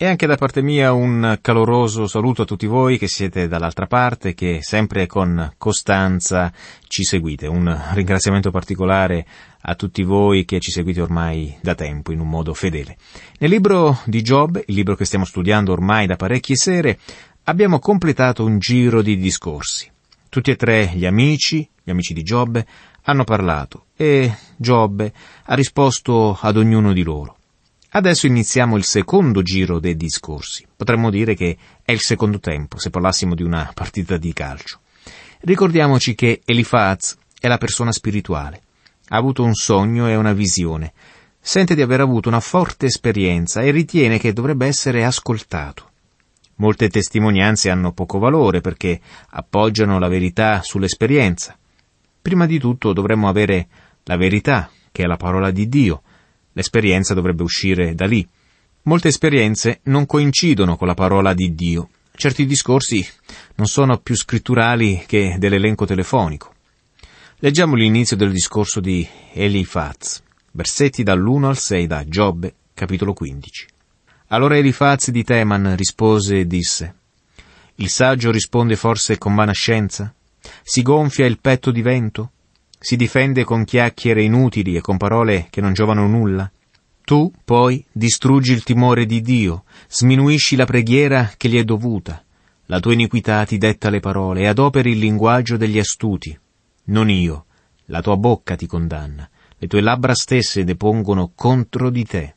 E anche da parte mia un caloroso saluto a tutti voi che siete dall'altra parte, che sempre con costanza ci seguite. Un ringraziamento particolare a tutti voi che ci seguite ormai da tempo in un modo fedele. Nel libro di Giobbe, il libro che stiamo studiando ormai da parecchie sere, abbiamo completato un giro di discorsi. Tutti e tre gli amici di Giobbe, hanno parlato e Giobbe ha risposto ad ognuno di loro. Adesso iniziamo il secondo giro dei discorsi. Potremmo dire che è il secondo tempo, se parlassimo di una partita di calcio. Ricordiamoci che Elifaz è la persona spirituale. Ha avuto un sogno e una visione. Sente di aver avuto una forte esperienza e ritiene che dovrebbe essere ascoltato. Molte testimonianze hanno poco valore perché appoggiano la verità sull'esperienza. Prima di tutto dovremmo avere la verità, che è la parola di Dio. L'esperienza dovrebbe uscire da lì. Molte esperienze non coincidono con la parola di Dio. Certi discorsi non sono più scritturali che dell'elenco telefonico. Leggiamo l'inizio del discorso di Elifaz, versetti dall'1 al 6 da Giobbe, capitolo 15. Allora Elifaz di Teman rispose e disse: Il saggio risponde forse con vana scienza? Si gonfia il petto di vento? Si difende con chiacchiere inutili e con parole che non giovano nulla? Tu, poi, distruggi il timore di Dio, sminuisci la preghiera che gli è dovuta. La tua iniquità ti detta le parole e adoperi il linguaggio degli astuti. Non io, la tua bocca ti condanna, le tue labbra stesse depongono contro di te.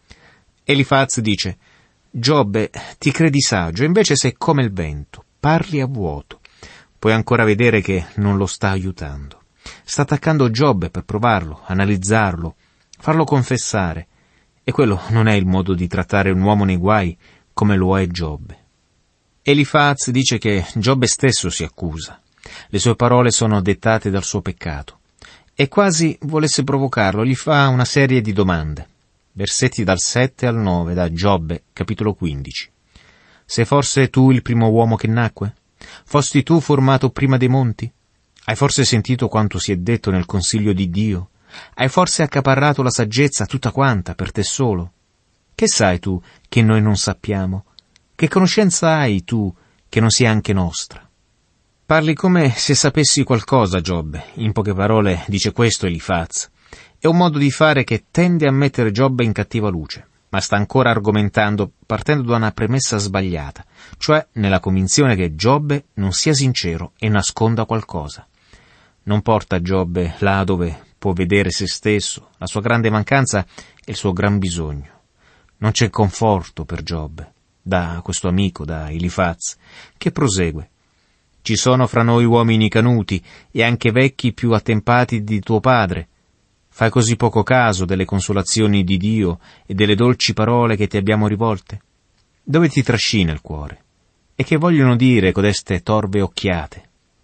Elifaz dice: Giobbe, ti credi saggio, invece sei come il vento, parli a vuoto. Puoi ancora vedere che non lo sta aiutando. Sta attaccando Giobbe per provarlo, analizzarlo, farlo confessare. E quello non è il modo di trattare un uomo nei guai come lo è Giobbe. Elifaz dice che Giobbe stesso si accusa. Le sue parole sono dettate dal suo peccato. E quasi volesse provocarlo, gli fa una serie di domande. Versetti dal 7 al 9 da Giobbe, capitolo 15. Sei forse tu il primo uomo che nacque? Fosti tu formato prima dei monti? Hai forse sentito quanto si è detto nel consiglio di Dio? Hai forse accaparrato la saggezza tutta quanta per te solo? Che sai tu che noi non sappiamo? Che conoscenza hai tu che non sia anche nostra? Parli come se sapessi qualcosa, Giobbe. In poche parole dice questo Elifaz. È un modo di fare che tende a mettere Giobbe in cattiva luce, ma sta ancora argomentando partendo da una premessa sbagliata, cioè nella convinzione che Giobbe non sia sincero e nasconda qualcosa. Non porta Giobbe là dove può vedere se stesso, la sua grande mancanza e il suo gran bisogno. Non c'è conforto per Giobbe, da questo amico, da Elifaz, che prosegue. Ci sono fra noi uomini canuti e anche vecchi più attempati di tuo padre. Fai così poco caso delle consolazioni di Dio e delle dolci parole che ti abbiamo rivolte? Dove ti trascina il cuore? E che vogliono dire codeste torve occhiate?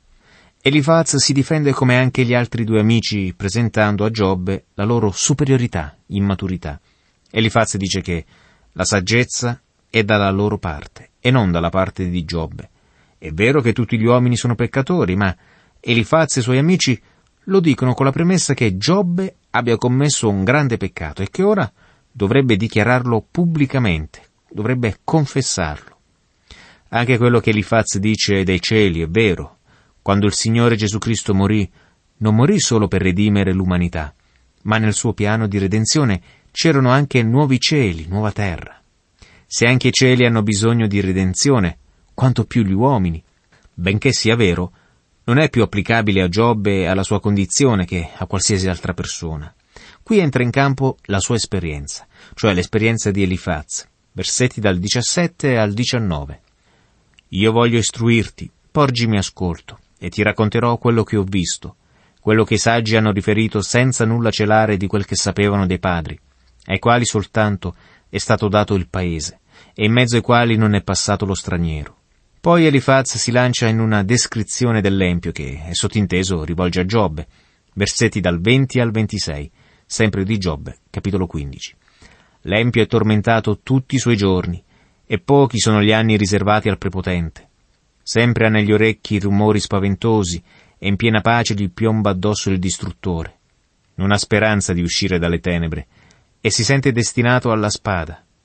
Elifaz si difende come anche gli altri due amici, presentando a Giobbe la loro superiorità in maturità. Elifaz dice che la saggezza è dalla loro parte e non dalla parte di Giobbe. È vero che tutti gli uomini sono peccatori, ma Elifaz e i suoi amici lo dicono con la premessa che Giobbe abbia commesso un grande peccato e che ora dovrebbe dichiararlo pubblicamente, dovrebbe confessarlo. Anche quello che Elifaz dice dei cieli è vero. Quando il Signore Gesù Cristo morì, non morì solo per redimere l'umanità, ma nel suo piano di redenzione c'erano anche nuovi cieli, nuova terra. Se anche i cieli hanno bisogno di redenzione, quanto più gli uomini. Benché sia vero, non è più applicabile a Giobbe e alla sua condizione che a qualsiasi altra persona. Qui entra in campo la sua esperienza, cioè l'esperienza di Elifaz, versetti dal 17 al 19. Io voglio istruirti, porgimi ascolto, e ti racconterò quello che ho visto, quello che i saggi hanno riferito senza nulla celare di quel che sapevano dei padri, ai quali soltanto è stato dato il paese, e in mezzo ai quali non è passato lo straniero. Poi Elifaz si lancia in una descrizione dell'empio che è sottinteso rivolge a Giobbe, versetti dal 20 al 26, sempre di Giobbe, capitolo 15. L'empio è tormentato tutti i suoi giorni, e pochi sono gli anni riservati al prepotente. Sempre ha negli orecchi rumori spaventosi, e in piena pace gli piomba addosso il distruttore. Non ha speranza di uscire dalle tenebre, e si sente destinato alla spada.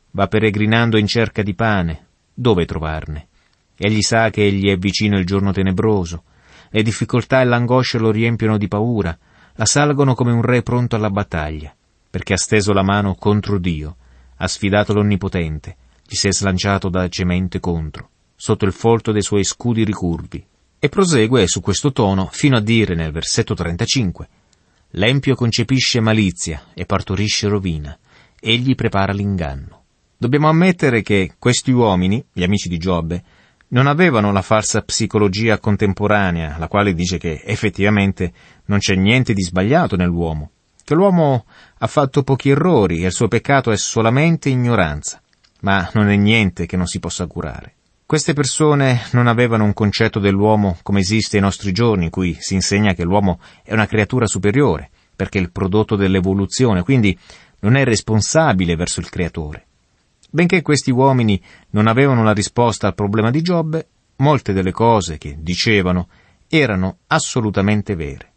Va peregrinando in cerca di pane. Dove trovarne? Egli sa che gli è vicino il giorno tenebroso. Le difficoltà e l'angoscia lo riempiono di paura, l'assalgono come un re pronto alla battaglia, perché ha steso la mano contro Dio, ha sfidato l'Onnipotente, gli si è slanciato dacemente contro, sotto il folto dei suoi scudi ricurvi. E prosegue su questo tono fino a dire nel versetto 35: «L'empio concepisce malizia e partorisce rovina, egli prepara l'inganno». Dobbiamo ammettere che questi uomini, gli amici di Giobbe, non avevano la falsa psicologia contemporanea, la quale dice che effettivamente non c'è niente di sbagliato nell'uomo, che l'uomo ha fatto pochi errori e il suo peccato è solamente ignoranza, ma non è niente che non si possa curare. Queste persone non avevano un concetto dell'uomo come esiste ai nostri giorni, in cui si insegna che l'uomo è una creatura superiore, perché è il prodotto dell'evoluzione, quindi non è responsabile verso il Creatore. Benché questi uomini non avevano la risposta al problema di Giobbe, molte delle cose che dicevano erano assolutamente vere.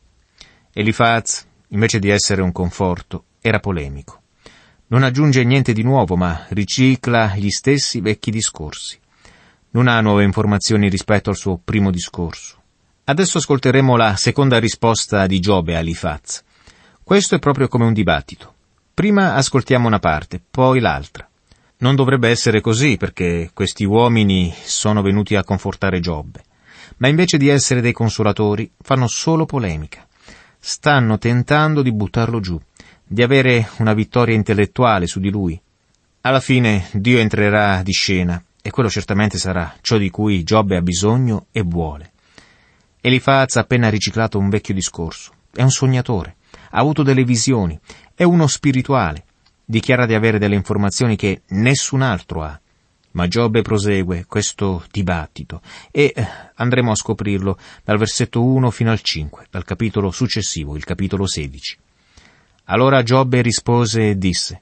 Elifaz, invece di essere un conforto, era polemico. Non aggiunge niente di nuovo, ma ricicla gli stessi vecchi discorsi. Non ha nuove informazioni rispetto al suo primo discorso. Adesso ascolteremo la seconda risposta di Giobbe a Elifaz. Questo è proprio come un dibattito. Prima ascoltiamo una parte, poi l'altra. Non dovrebbe essere così, perché questi uomini sono venuti a confortare Giobbe, ma invece di essere dei consolatori fanno solo polemica. Stanno tentando di buttarlo giù, di avere una vittoria intellettuale su di lui. Alla fine Dio entrerà di scena, e quello certamente sarà ciò di cui Giobbe ha bisogno e vuole. Elifaz ha appena riciclato un vecchio discorso. È un sognatore, ha avuto delle visioni, è uno spirituale. Dichiara di avere delle informazioni che nessun altro ha. Ma Giobbe prosegue questo dibattito e andremo a scoprirlo dal versetto 1 fino al 5, dal capitolo successivo, il capitolo 16. Allora Giobbe rispose e disse: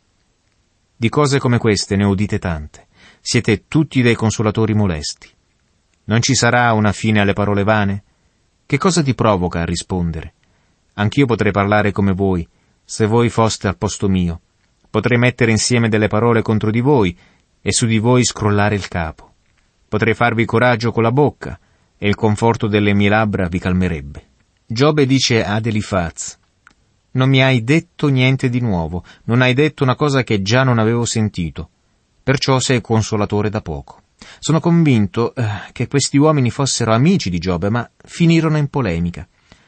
«Di cose come queste ne udite tante. Siete tutti dei consolatori molesti. Non ci sarà una fine alle parole vane? Che cosa ti provoca a rispondere? Anch'io potrei parlare come voi, se voi foste al posto mio. Potrei mettere insieme delle parole contro di voi e su di voi scrollare il capo. Potrei farvi coraggio con la bocca e il conforto delle mie labbra vi calmerebbe». Giobbe dice ad Elifaz: «Non mi hai detto niente di nuovo, non hai detto una cosa che già non avevo sentito. Perciò sei consolatore da poco». Sono convinto che questi uomini fossero amici di Giobbe, ma finirono in polemica.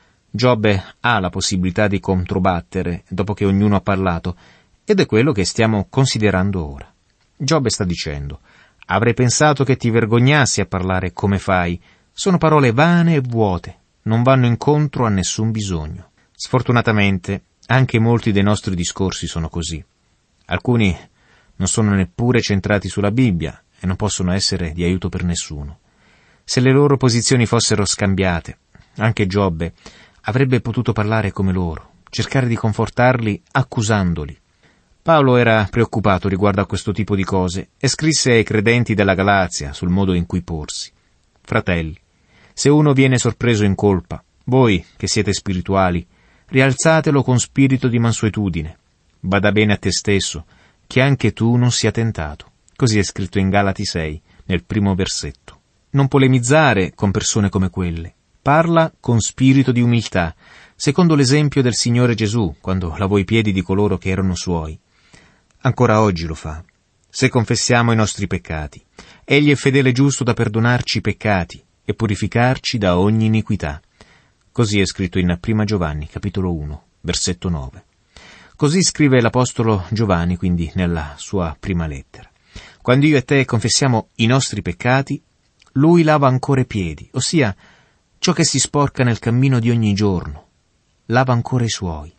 Giobbe ha la possibilità di controbattere dopo che ognuno ha parlato, ed è quello che stiamo considerando ora. Giobbe sta dicendo: «Avrei pensato che ti vergognassi a parlare come fai. Sono parole vane e vuote, non vanno incontro a nessun bisogno». Sfortunatamente, anche molti dei nostri discorsi sono così. Alcuni non sono neppure centrati sulla Bibbia e non possono essere di aiuto per nessuno. Se le loro posizioni fossero scambiate, anche Giobbe avrebbe potuto parlare come loro, cercare di confortarli accusandoli. Paolo era preoccupato riguardo a questo tipo di cose e scrisse ai credenti della Galazia sul modo in cui porsi. «Fratelli, se uno viene sorpreso in colpa, voi che siete spirituali, rialzatelo con spirito di mansuetudine. Bada bene a te stesso, che anche tu non sia tentato». Così è scritto in Galati 6, nel primo versetto. Non polemizzare con persone come quelle. Parla con spirito di umiltà, secondo l'esempio del Signore Gesù, quando lavò i piedi di coloro che erano suoi. Ancora oggi lo fa. Se confessiamo i nostri peccati, Egli è fedele e giusto da perdonarci i peccati e purificarci da ogni iniquità. Così è scritto in Prima Giovanni, capitolo 1, versetto 9. Così scrive l'Apostolo Giovanni, quindi, nella sua prima lettera. Quando io e te confessiamo i nostri peccati, Lui lava ancora i piedi, ossia ciò che si sporca nel cammino di ogni giorno. Lava ancora i suoi.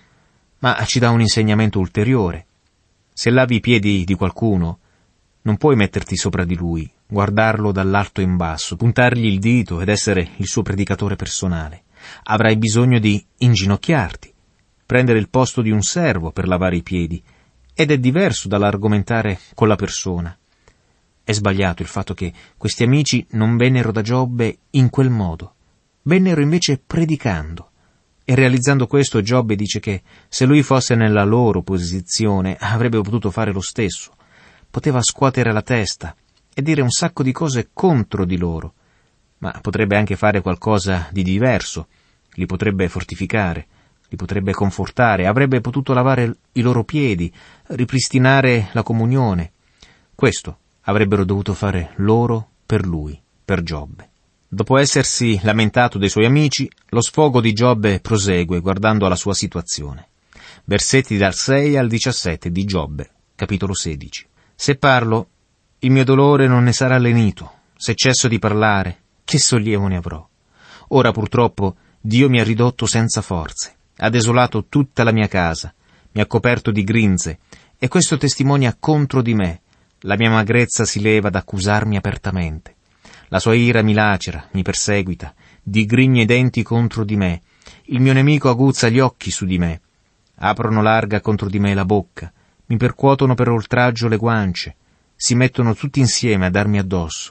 Ma ci dà un insegnamento ulteriore. Se lavi i piedi di qualcuno, non puoi metterti sopra di lui, guardarlo dall'alto in basso, puntargli il dito ed essere il suo predicatore personale. Avrai bisogno di inginocchiarti, prendere il posto di un servo per lavare i piedi, ed è diverso dall'argomentare con la persona. È sbagliato il fatto che questi amici non vennero da Giobbe in quel modo, vennero invece predicando. E realizzando questo, Giobbe dice che se lui fosse nella loro posizione avrebbe potuto fare lo stesso. poteva scuotere la testa e dire un sacco di cose contro di loro, ma potrebbe anche fare qualcosa di diverso, li potrebbe fortificare, li potrebbe confortare, avrebbe potuto lavare i loro piedi, ripristinare la comunione. Questo avrebbero dovuto fare loro per lui, per Giobbe. Dopo essersi lamentato dei suoi amici, lo sfogo di Giobbe prosegue guardando alla sua situazione. Versetti dal 6 al 17 di Giobbe, capitolo 16. Se parlo, il mio dolore non ne sarà lenito. Se cesso di parlare, che sollievo ne avrò? Ora purtroppo Dio mi ha ridotto senza forze, ha desolato tutta la mia casa, mi ha coperto di grinze, e questo testimonia contro di me. La mia magrezza si leva ad accusarmi apertamente. La sua ira mi lacera, mi perseguita, digrigna i denti contro di me. Il mio nemico aguzza gli occhi su di me. Aprono larga contro di me la bocca, mi percuotono per oltraggio le guance, si mettono tutti insieme a darmi addosso.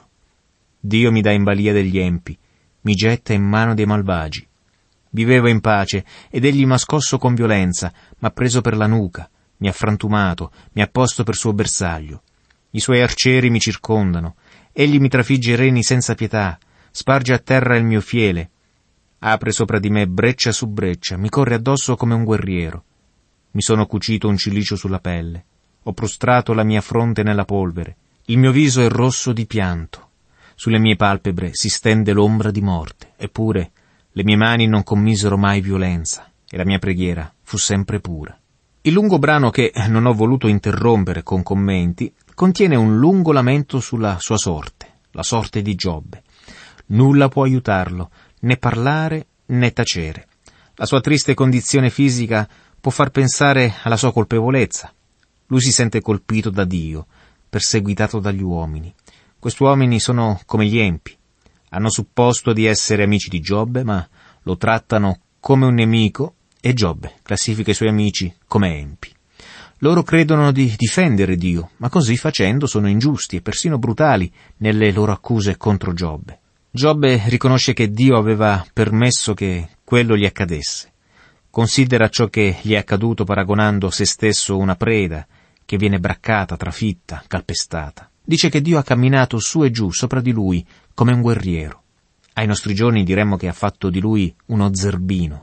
Dio mi dà in balia degli empi, mi getta in mano dei malvagi. Vivevo in pace, ed egli m'ha scosso con violenza, m'ha preso per la nuca, mi ha frantumato, mi ha posto per suo bersaglio. I suoi arcieri mi circondano, egli mi trafigge i reni senza pietà, sparge a terra il mio fiele. Apre sopra di me breccia su breccia, mi corre addosso come un guerriero. Mi sono cucito un cilicio sulla pelle, ho prostrato la mia fronte nella polvere, il mio viso è rosso di pianto, sulle mie palpebre si stende l'ombra di morte, eppure le mie mani non commisero mai violenza, e la mia preghiera fu sempre pura. Il lungo brano che non ho voluto interrompere con commenti contiene un lungo lamento sulla sua sorte, la sorte di Giobbe. Nulla può aiutarlo, né parlare né tacere. La sua triste condizione fisica può far pensare alla sua colpevolezza. Lui si sente colpito da Dio, perseguitato dagli uomini. Questi uomini sono come gli empi. Hanno supposto di essere amici di Giobbe, ma lo trattano come un nemico e Giobbe classifica i suoi amici come empi. Loro credono di difendere Dio, ma così facendo sono ingiusti e persino brutali nelle loro accuse contro Giobbe. Giobbe riconosce che Dio aveva permesso che quello gli accadesse. Considera ciò che gli è accaduto paragonando se stesso a una preda che viene braccata, trafitta, calpestata. Dice che Dio ha camminato su e giù sopra di lui come un guerriero. Ai nostri giorni diremmo che ha fatto di lui uno zerbino.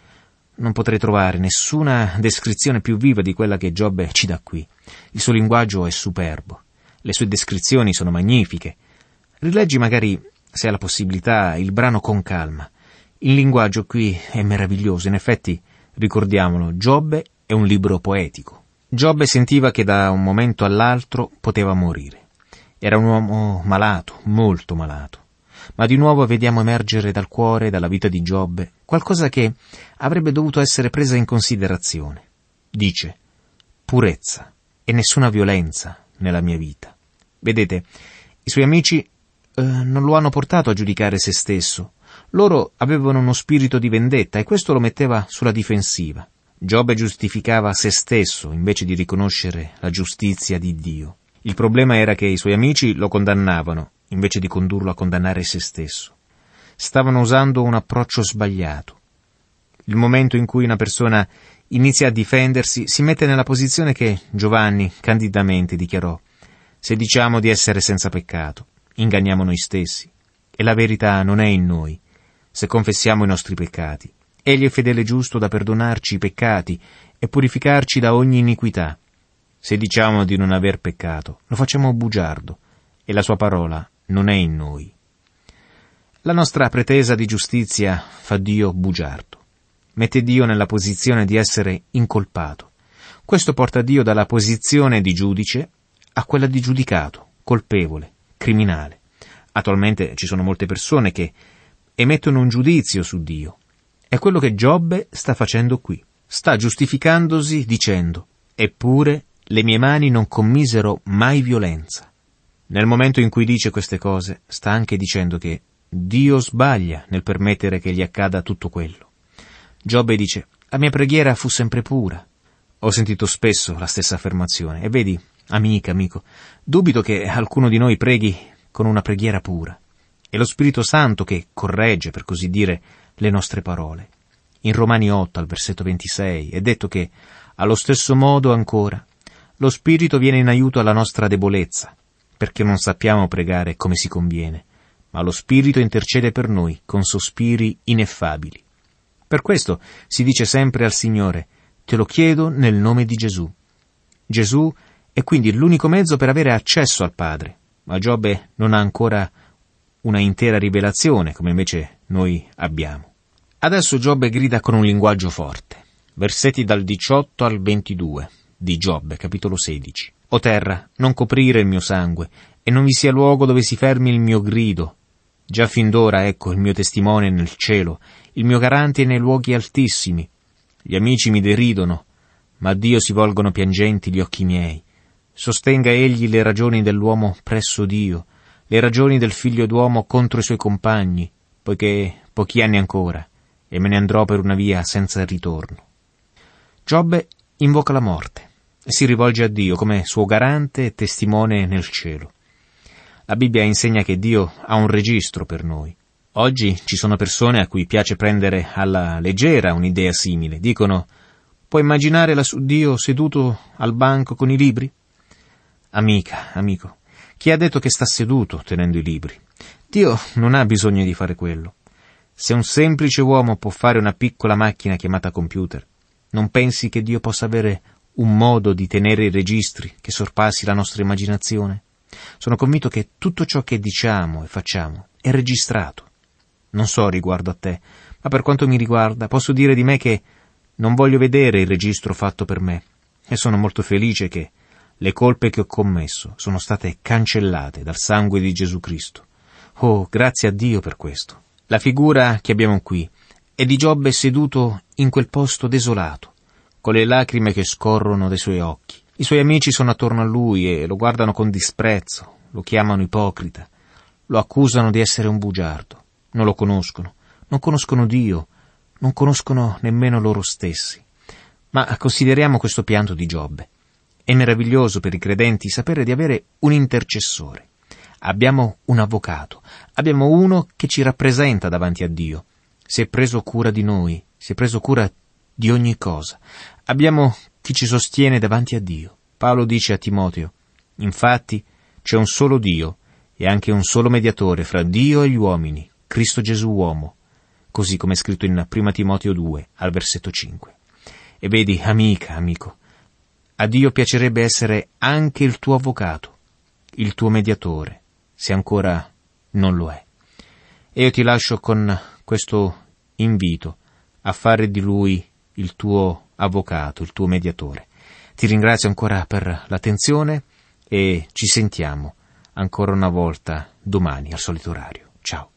Non potrei trovare nessuna descrizione più viva di quella che Giobbe ci dà qui. Il suo linguaggio è superbo. Le sue descrizioni sono magnifiche. Rileggi magari, se hai la possibilità, il brano con calma. Il linguaggio qui è meraviglioso. In effetti, ricordiamolo, Giobbe è un libro poetico. Giobbe sentiva che da un momento all'altro poteva morire. Era un uomo malato, molto malato. Ma di nuovo vediamo emergere dal cuore, dalla vita di Giobbe, qualcosa che avrebbe dovuto essere presa in considerazione. Dice: purezza e nessuna violenza nella mia vita. Vedete, i suoi amici non lo hanno portato a giudicare se stesso. Loro avevano uno spirito di vendetta e questo lo metteva sulla difensiva. Giobbe giustificava se stesso invece di riconoscere la giustizia di Dio. Il problema era che i suoi amici lo condannavano invece di condurlo a condannare se stesso. Stavano usando un approccio sbagliato. Il momento in cui una persona inizia a difendersi si mette nella posizione che Giovanni candidamente dichiarò: se diciamo di essere senza peccato, inganniamo noi stessi, e la verità non è in noi. Se confessiamo i nostri peccati, egli è fedele e giusto da perdonarci i peccati e purificarci da ogni iniquità. Se diciamo di non aver peccato, lo facciamo bugiardo, e la sua parola non è in noi. La nostra pretesa di giustizia fa Dio bugiardo. Mette Dio nella posizione di essere incolpato. Questo porta Dio dalla posizione di giudice a quella di giudicato, colpevole, criminale. Attualmente ci sono molte persone che emettono un giudizio su Dio. È quello che Giobbe sta facendo qui. Sta giustificandosi dicendo: eppure le mie mani non commisero mai violenza. Nel momento in cui dice queste cose, sta anche dicendo che Dio sbaglia nel permettere che gli accada tutto quello. Giobbe dice: la mia preghiera fu sempre pura. Ho sentito spesso la stessa affermazione, e vedi, amico, dubito che alcuno di noi preghi con una preghiera pura. È lo Spirito Santo che corregge, per così dire, le nostre parole. In Romani 8, al versetto 26, è detto che, allo stesso modo ancora, lo Spirito viene in aiuto alla nostra debolezza, perché non sappiamo pregare come si conviene, ma lo Spirito intercede per noi con sospiri ineffabili. Per questo si dice sempre al Signore: te lo chiedo nel nome di Gesù. Gesù è quindi l'unico mezzo per avere accesso al Padre, ma Giobbe non ha ancora una intera rivelazione come invece noi abbiamo. Adesso Giobbe grida con un linguaggio forte. Versetti dal 18 al 22 di Giobbe, capitolo 16. O terra, non coprire il mio sangue, e non vi sia luogo dove si fermi il mio grido. Già fin d'ora, ecco, il mio testimone nel cielo, il mio garante nei luoghi altissimi. Gli amici mi deridono, ma a Dio si volgono piangenti gli occhi miei. Sostenga egli le ragioni dell'uomo presso Dio, le ragioni del figlio d'uomo contro i suoi compagni, poiché pochi anni ancora, e me ne andrò per una via senza ritorno. Giobbe invoca la morte e si rivolge a Dio come suo garante e testimone nel cielo. La Bibbia insegna che Dio ha un registro per noi. Oggi ci sono persone a cui piace prendere alla leggera un'idea simile. Dicono: puoi immaginare lassù Dio seduto al banco con i libri? Amica, amico, chi ha detto che sta seduto tenendo i libri? Dio non ha bisogno di fare quello. Se un semplice uomo può fare una piccola macchina chiamata computer, non pensi che Dio possa avere un modo di tenere i registri che sorpassi la nostra immaginazione? Sono convinto che tutto ciò che diciamo e facciamo è registrato. Non so riguardo a te, ma per quanto mi riguarda posso dire di me che non voglio vedere il registro fatto per me, e sono molto felice che le colpe che ho commesso sono state cancellate dal sangue di Gesù Cristo. Oh, grazie a Dio per questo. La figura che abbiamo qui è di Giobbe seduto in quel posto desolato, con le lacrime che scorrono dai suoi occhi. I suoi amici sono attorno a lui e lo guardano con disprezzo, lo chiamano ipocrita, lo accusano di essere un bugiardo. Non lo conoscono, non conoscono Dio, non conoscono nemmeno loro stessi. Ma consideriamo questo pianto di Giobbe. È meraviglioso per i credenti sapere di avere un intercessore. Abbiamo un avvocato, abbiamo uno che ci rappresenta davanti a Dio. Si è preso cura di noi, si è preso cura di ogni cosa. Abbiamo chi ci sostiene davanti a Dio. Paolo dice a Timoteo: infatti c'è un solo Dio e anche un solo mediatore fra Dio e gli uomini, Cristo Gesù uomo, così come è scritto in 1 Timoteo 2, al versetto 5. E vedi, amica, amico, a Dio piacerebbe essere anche il tuo avvocato, il tuo mediatore, se ancora non lo è. E io ti lascio con questo invito a fare di lui il tuo avvocato, il tuo mediatore. Ti ringrazio ancora per l'attenzione e ci sentiamo ancora una volta domani al solito orario. Ciao.